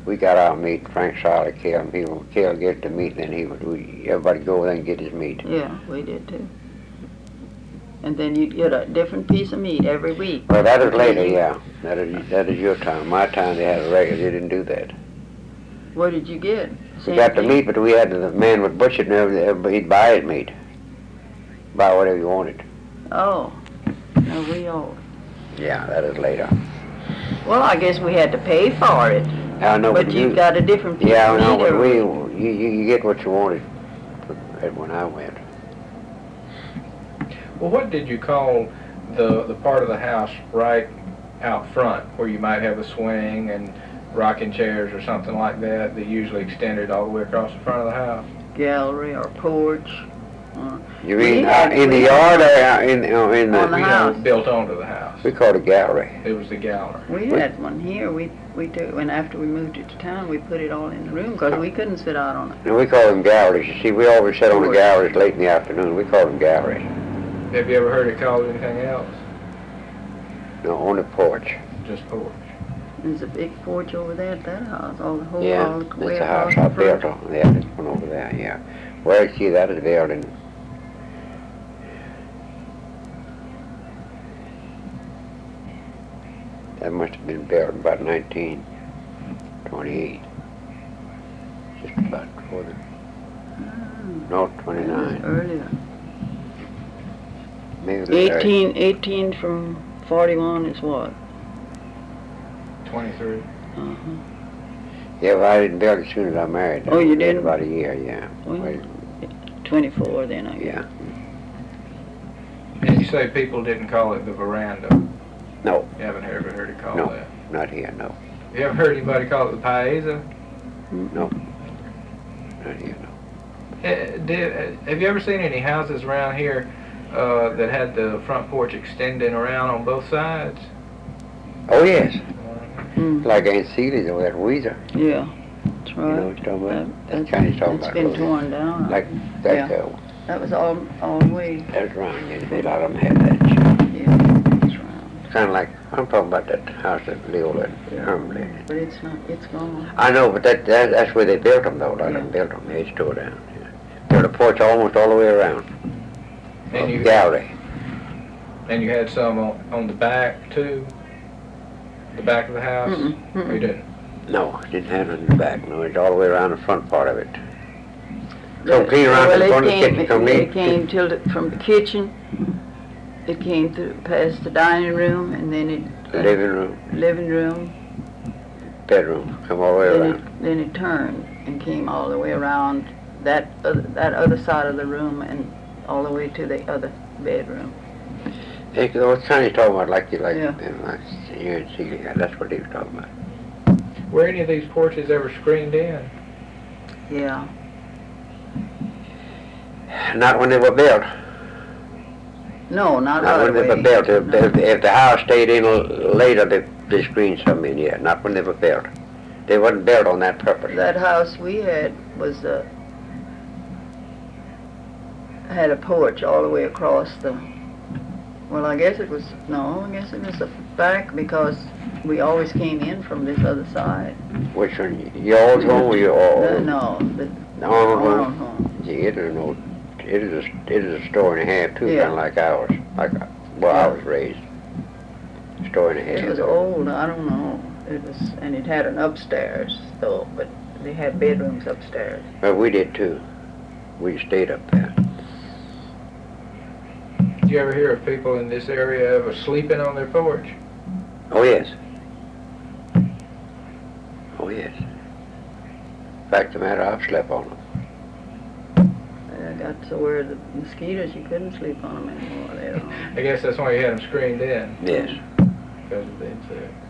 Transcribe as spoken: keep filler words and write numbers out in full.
we got our meat. Frank Solly killed him. He would kill, get the meat, then he would, we, everybody go there and get his meat. Yeah, we did too. And then you'd get a different piece of meat every week. Well, that is later, yeah. That is, that is your time. My time, they had a regular, they didn't do that. What did you get? We Same got the thing? meat, but we had, the man would butcher it and everything, everybody- he'd buy his meat. Buy whatever you wanted. Oh, no, we all. Yeah, that is later. Well, I guess we had to pay for it. I know, But you got a different piece Yeah, I of know, meat but every we, week. you, you you get what you wanted when I went. Well, what did you call the the part of the house right out front where you might have a swing and rocking chairs or something like that that usually extended all the way across the front of the house? Gallery or porch. Uh, You We mean uh, had- in we the had- yard or out in, uh, in On the the, You know, house. built onto the house. we called it gallery. It was the gallery. We had one here. We we do, and after we moved it to town, we put it all in the room because we couldn't sit out on it. And we call them galleries. You see, we always sat on the Porch. galleries late in the afternoon. We call them galleries. Have you ever heard it called anything else? No, on the porch. Just porch. There's a big porch over there at that house. All the whole, Yeah, all the that's way the house across I the built front. on. Yeah, this one over there, yeah. Well, you see, that is built in, that must have been built in about nineteen twenty-eight. Just about before the, Mm, no, that was twenty-nine. earlier. Maybe it was thirty. Eighteen, eighteen from forty-one is what? twenty-three. Uh-huh. Yeah, well, I didn't build it as soon as I married. Oh, you I did didn't? About a year, yeah. Well, Wait, Twenty-four then, I guess. Yeah. And you say people didn't call it the veranda. No, You haven't ever heard it called No. that. not here, no. You ever heard anybody call it the paesa? No. Not here, no. Uh, did, uh, have you ever seen any houses around here uh, that had the front porch extending around on both sides? Oh, yes. Mm, Like Aunt Celia's over there at Weezer. yeah, that's You know right. what you're talking That, about? That's kind of talking that's about. been those- torn down. Like, that, Yeah. uh, That was all, all the way, that's round, yeah. A lot of them had that. yeah, it's round. Kind of like, I'm talking about that house that Leo and Herman lived in. But it's not, it's gone. I know, but that, that that's where they built them, though. A lot Yeah. of them built them. They just tore down. Yeah. Built a porch almost all the way around. And you, Gallery. and you had some on, on the back too? The back of the house? Mm-mm, Or you mm-mm. didn't? No, it didn't have it in the back. No, it's all the way around the front part of it. Come The- clean around well, to the it front of the came- kitchen. Come It neat. came till, the- from the kitchen, it came through, past the dining room, and then it, Living room, living room, bedroom. Come all the way then around. it, then it turned and came all the way around that, other that other side of the room and all the way to the other bedroom. Hey, 'cause I was kind of talking about like you like, Yeah. in like you and Celia. That's what he was talking about. Were any of these porches ever screened in? Yeah, Not when they were built. no, not Not right when they away. were built. If, No. if, if the house stayed in l- later, they, they screened some in, yeah. Not when they were built. They wasn't built on that purpose. That house we had was, uh, had a porch all the way across the, well, I guess it was, no, I guess it was the back because we always came in from this other side. Which one? Your old home or your Uh, old? no, the The Arnold home? Arnold home. Yeah, it is an old, it is a, it is a store and a half too, Yeah. kind of like ours. Like, well, I Yeah. was raised. Store and a half. It was old, I don't know. It was, and it had an upstairs though, but they had bedrooms upstairs. Well, we did too. We stayed up there. Did you ever hear of people in this area ever sleeping on their porch? Oh, yes. Oh, yes. Fact of the matter, I've slept on them. I got to where the mosquitoes, you couldn't sleep on them anymore later on. I guess that's why you had them screened in, Yes. because of the insects.